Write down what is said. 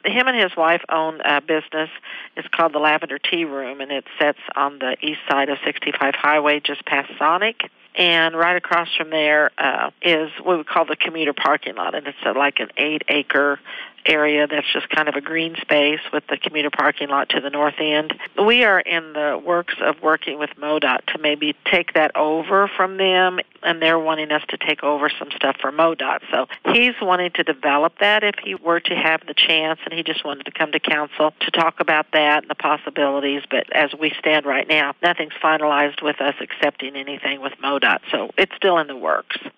him and his wife own a business. It's called the Lavender Tea Room, and it sits on the east side of 65 Highway, just past Sonic. And right across from there is what we call the commuter parking lot, and it's like an 8-acre area that's just kind of a green space with the commuter parking lot to the north end. We are in the works of working with MoDOT to maybe take that over from them, and they're wanting us to take over some stuff for MoDOT. So he's wanting to develop that if he were to have the chance, and he just wanted to come to council to talk about that and the possibilities. But as we stand right now, nothing's finalized with us accepting anything with MoDOT, so it's still in the works.